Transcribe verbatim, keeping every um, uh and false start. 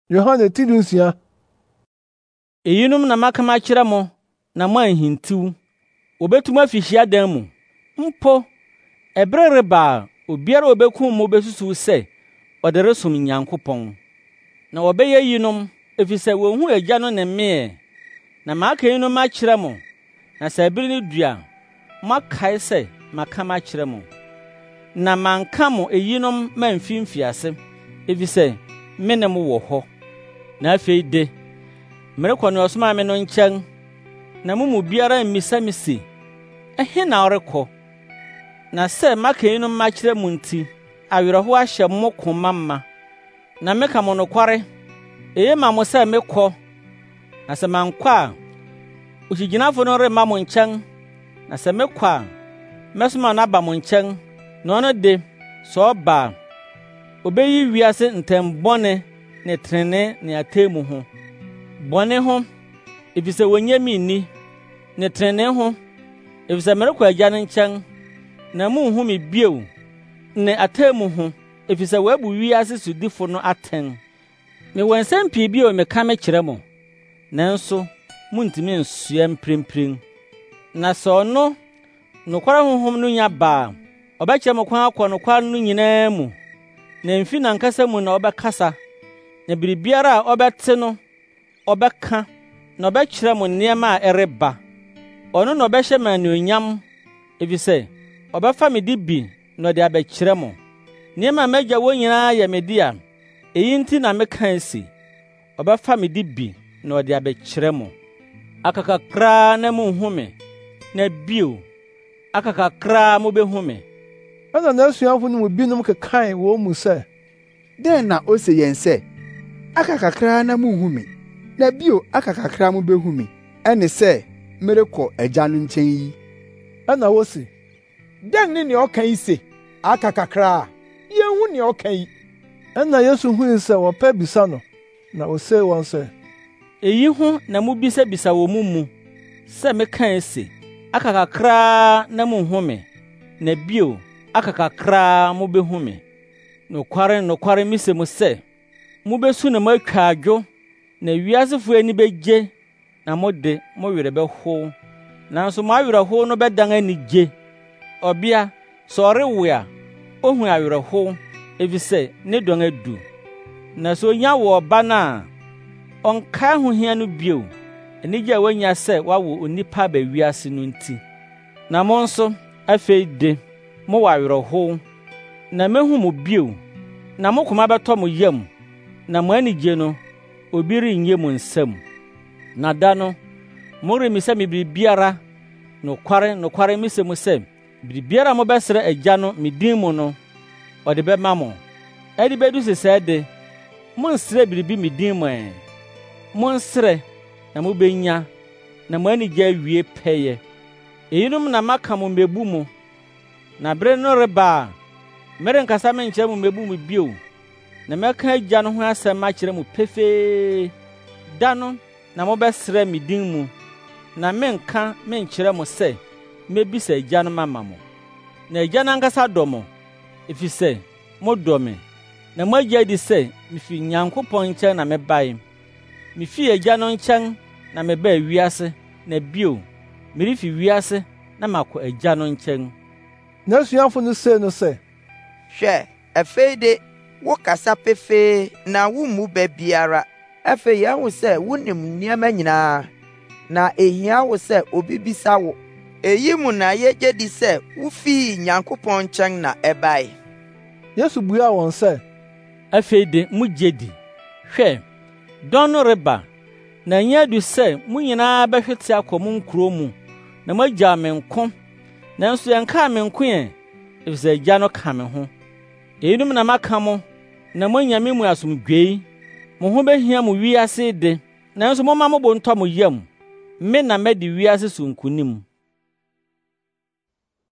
Yohane Tidunsia. Eyinum na maka makyerɛ mo na mo anhintiw. Obetum afi hyiadan mu. Mpo, ɛbere reba obiara obekum mo besusuw sɛ ɔde resom Nyankopɔn. Na wɔbɛyɛ yinom efisɛ wonhu Agya no ne me. Na maka yinom akyerɛ mo, na sɛ ɛbere no du a, moakae sɛ maka makyerɛ mo. Na manka mo eyinom mamfi mfiase, efisɛ me ne mo wɔ hɔ. Na afei de, merekɔ ne ɔsomaa me no nkyɛn, na mo mu biara mmisa me se, ɛhe na ɔrekɔ? Na sɛ maka yinom makyerɛ mo nti, awerɛhow ahyɛ mo koma ma. Na meka mo nokware, eye ma mo sɛ mekɔ. Na sɛ mankɔ a, okyigyinafo no remma mo nkyɛn. Na sɛ mekɔ a, mɛsoma no aba mo nkyɛn. Na ɔno de, sɛ ɔba a, obeyi wiase ntɛmbɔne ne trenee ne atemmu ho. Bɔne ho, efisɛ wonnye me nni, ne trenee ho, efisɛ merekɔ Agya no nkyɛn, na munhu me bio, ne atemmu ho, efisɛ wɔabu wiase sodifo no atɛn. Mewɔ nsɛm pii bio meka mekyerɛ mo, nanso muntumi nsoa mprempren. Na sɛ ɔno nokware honhom no nya ba a, ɔbɛkyerɛ mo kwan akɔ nokware no nyinaa mu. Na mfi n'ankasa mu na ɔbɛkasa. Na biribiara a ɔbɛte no ɔbɛka, na ɔbɛkyerɛ mo nneɛma a ɛreba. Ɔno na ɔbɛhyɛ me anuonyam, efisɛ ɔbɛfa me de bi na ɔde abɛkyerɛ mo. Nneɛma a m'Agya wɔ nyinaa yɛ me de a, eyi nti na mekae se, ɔbɛfa me de bi na ɔde abɛkyerɛ mo. Aka kakraa na munhu me, na bio, aka kakraa mubehu me. Ɛna n'asuafo no mu binom kekae wɔ mu sɛ, dɛn na ose yɛn sɛ, aka kakraa na munhu me, na bio aka kakraa mubehu me, ɛne sɛ merekɔ Agya no nkyɛn yi? Ɛna wose, dɛn ne nea ɔka yi se, aka kakraa? Yɛnhu nea ɔka yi. Ɛna Yesu hui sɛ wɔpɛ bisa no, na osee wɔn sɛ, eyi ho na mubisabisa wɔ mo mu, sɛ mekae se, aka kakraa na munhu me, na bio aka kakraa mubehu me. Nokware nokware mise mo sɛ, mubesu na moatwa adwo, na wiasefo ani begye, na mo de mo werɛ bɛhow. Nanso mo awerɛhow no bɛdan anigye. Ɔbea, sɛ ɔrewo a, ohu awerɛhow, efisɛ ne dɔn adu. Na sɛ onya wɔ ɔba no a, ɔnkae ahohia no bio, anigye a wanya sɛ wawo onipa aba wiase no nti. Na mo nso, afei de, mowɔ awerɛhow, na mehu mo bio, na mo koma bɛtɔ mo yam, na mo anigye no, obi rennye mo nsam. Na da no, moremmisa me biribiara. Nokware nokware mise mo sɛ, biribiara mobɛsrɛ Agya no me din mu no, ɔde bɛma mo. Ɛde bedu sɛ sɛɛ de, monsrɛ biribi me din mu ɛ. Monsrɛ, na mubenya, na mo anigye awie pɛyɛ. Eyinom na maka mo mmebu mu. Na bere no reba a, merenkasa menkyerɛ mo mmebu mu bio, na mɛka Agya no ho asɛm akyerɛ mo pefee. Da no na mobɛsrɛ me din mu, na menka menkyerɛ mo sɛ mebisa Agya no mama mo. Na Agya no ankasa dɔ mo, efisɛ modɔ me, na moagye adi sɛ mifi Nyankopɔn nkyɛn na mebae. Mifii Agya no nkyɛn na mebaa wiase, na bio, merefi wiase na makɔ Agya no nkyɛn. N'asuafo no see no sɛ, hwɛ, afei de, wokasa pefee na wommu ba biara. Afei yɛahu sɛ wonim nneɛma nyinaa, na ehia wo sɛ obi bisa wo. Eyi mu na yɛgye di sɛ wufii Nyankopɔn nkyɛn na ɛbae. Yesu buaa wɔn sɛ, afei de mugye di. Hwɛ, dɔn no reba, na ɛnyɛ adu sɛ mo nyinaa bɛhwete akɔ mo nkurow mu, na moagyaw me nko. Nanso yɛnkaa me nko ɛ, efisɛ Agya no ka me ho. Eyinom na maka mo, na moanya me mu asomdwee. Mo ho behia mo wiase de, nanso momma mo bo ntɔ mo yam. Me na madi wiase so nkonim.